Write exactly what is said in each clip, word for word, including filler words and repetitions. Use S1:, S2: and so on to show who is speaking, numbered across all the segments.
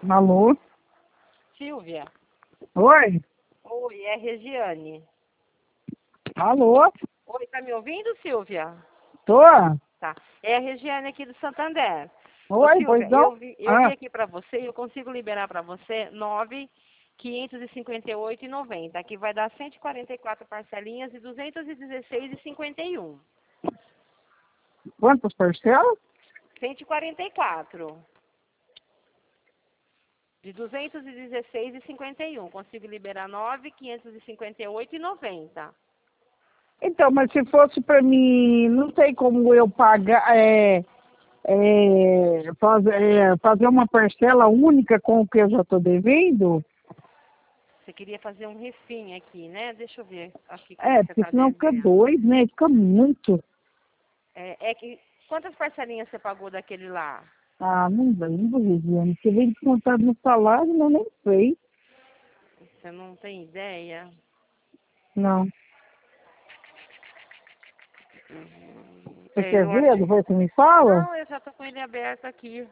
S1: Alô?
S2: Silvia.
S1: Oi?
S2: Oi, é Regiane.
S1: Alô?
S2: Oi, tá me ouvindo, Silvia?
S1: Tô?
S2: Tá. É a Regiane aqui do Santander. Ô,
S1: Oi, pois
S2: Silvia,
S1: não?
S2: eu vi, eu vi
S1: Ah,
S2: aqui pra você, eu consigo liberar pra você nove quinhentos e cinquenta e oito e noventa, que vai dar cento e quarenta e quatro parcelinhas e duzentos e dezesseis e cinquenta e um.
S1: quantas parcelas?
S2: cento e quarenta e quatro. De duzentos e dezesseis e cinquenta e um. Consigo liberar nove quinhentos e cinquenta e oito e noventa.
S1: Então, mas se fosse pra mim, não tem como eu pagar, é, é, fazer, é, fazer uma parcela única com o que eu já tô devendo?
S2: Você queria fazer um refim aqui, né? Deixa eu ver aqui quanto
S1: É,
S2: você
S1: porque
S2: tá
S1: senão fica
S2: devendo.
S1: dois, né? Fica muito.
S2: É, é que quantas parcelinhas você pagou daquele lá?
S1: Ah, não lembro, Viviane. Você vem descontado no salário, mas eu nem sei.
S2: Você não tem ideia?
S1: Não.
S2: Uhum.
S1: Você
S2: É,
S1: quer
S2: eu
S1: ver?
S2: acho.
S1: Depois você me fala?
S2: Não, eu já tô com ele aberto aqui.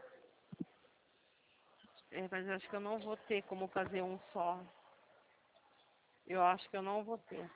S2: É, mas eu acho que eu não vou ter como fazer um só. Eu acho que eu não vou ter.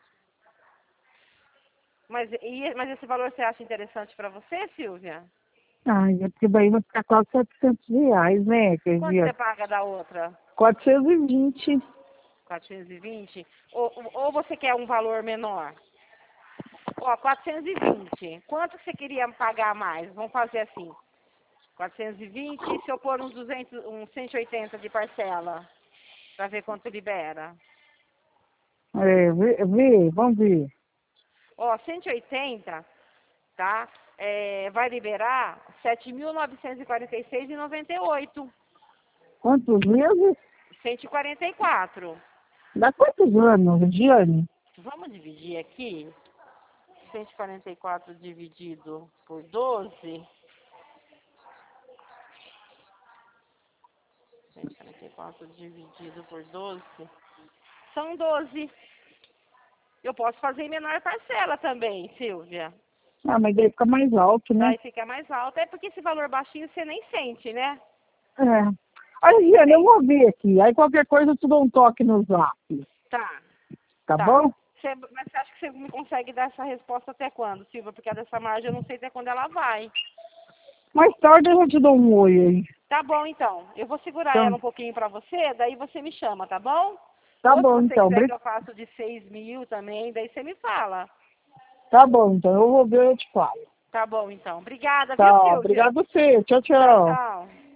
S2: Mas, e, mas esse valor você acha interessante pra você, Silvia?
S1: Ai, é porque daí vai ficar quase setecentos reais, né? Quer
S2: Quanto
S1: dizer,
S2: você paga da outra?
S1: quatrocentos e vinte.
S2: quatrocentos e vinte? Ou, ou você quer um valor menor? Ó, quatrocentos e vinte. Quanto você queria pagar mais? Vamos fazer assim. quatrocentos e vinte e se eu pôr uns duzentos, uns cento e oitenta de parcela, para ver quanto libera.
S1: É, vê, vê, vamos ver.
S2: Ó, cento e oitenta, tá? É, vai liberar sete mil novecentos e quarenta e seis e noventa e oito.
S1: Quantos meses?
S2: cento e quarenta e quatro.
S1: Dá quantos anos, Diane?
S2: Vamos dividir aqui. cento e quarenta e quatro dividido por doze. cento e quarenta e quatro dividido por doze. São doze. Eu posso fazer em menor parcela também, Silvia.
S1: Ah, mas daí fica mais alto, né?
S2: Daí fica mais alto. É porque esse valor baixinho você nem sente, né?
S1: É. Aí, Diane, eu
S2: Tem.
S1: vou ver aqui. Aí qualquer coisa eu te dou um toque no zap.
S2: Tá,
S1: Tá
S2: tá.
S1: bom?
S2: Você- mas você acha que você me consegue dar essa resposta até quando, Silvia? Porque dessa margem eu não sei até quando ela vai.
S1: Mais tarde eu já te dou um oi aí.
S2: Tá bom, então. Eu vou segurar ela
S1: Então,
S2: um pouquinho pra você, daí você me chama, tá bom?
S1: tá
S2: Ou se
S1: bom,
S2: você
S1: então.
S2: quiser
S1: Bri-
S2: que eu faça de seis mil também, daí você me fala.
S1: Tá bom, então. Eu vou ver e eu te falo.
S2: Tá bom, então. Obrigada, viu,
S1: Tá,
S2: Silvia?
S1: obrigado a você. Tchau,
S2: Tchau,
S1: tchau.
S2: tchau.